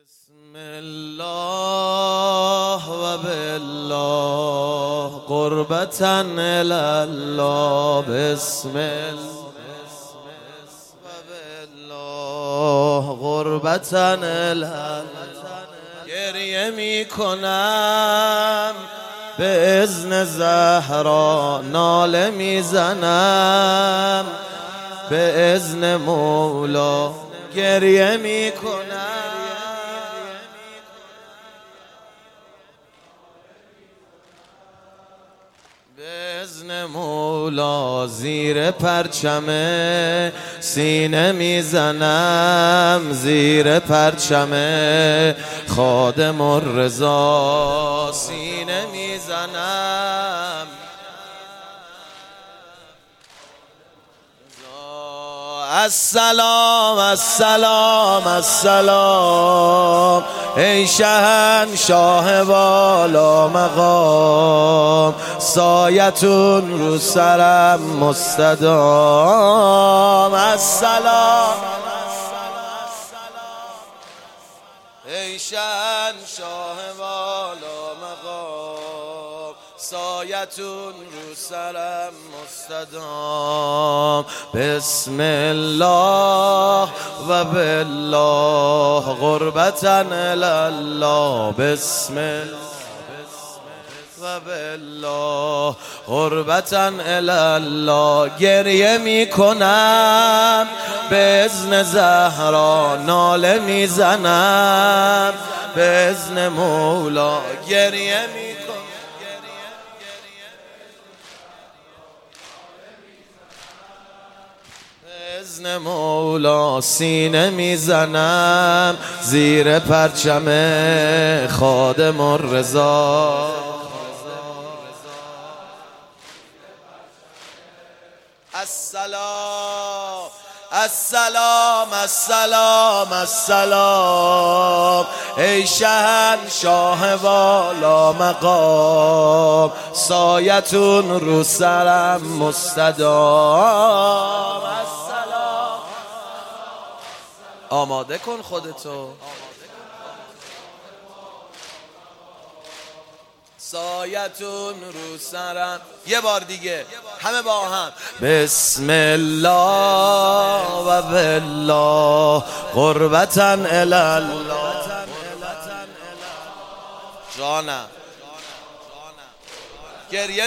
بسم الله و بالله قربة الله بسم الله و بالله قربة الله گریه می کنم به اذن زهرا ناله می زنم به اذن مولا گریه می کنم به اذن مولا زیر پرچم سینه میزنم زیر پرچم خادم الرضا سینه میزنم السلام السلام السلام ای شهنشاه والا مقام سایتون رو سرم مستدام السلام ای شهنشاه والا مقام سایتون رو سرم مستدام بسم الله و بالله قربة الله بسم الله و بالله قربة الله گریه می کنم به اذن زهرا ناله می زنم به اذن مولا گریه می کنم به اذن مولا سینه می زنم زیر پرچم خادم الرضا السلام السلام السلام السلام ای شهنشاه والا مقام سایتون رو سرم مستدام السلام آماده کن خودتو سایتون رو سرم یه بار دیگه همه با هم بسم الله و بالله قربة الله جانم گریه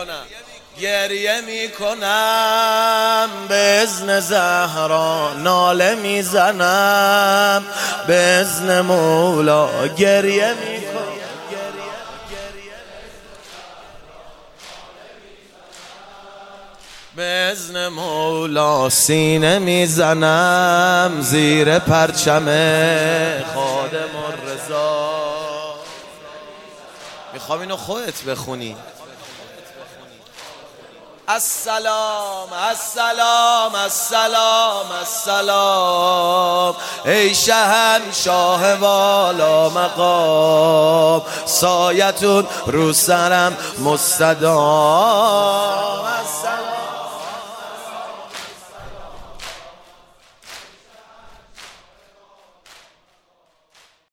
می کنم به اذن زهرا ناله می زنم به اذن مولا گریه می کنم به اذن مولا سینه میزنم زیر پرچم خادم الرضا میخوام اینو خودت بخونی السلام السلام السلام السلام ای شهنشاه والا مقام سایتون رو سرم مستدام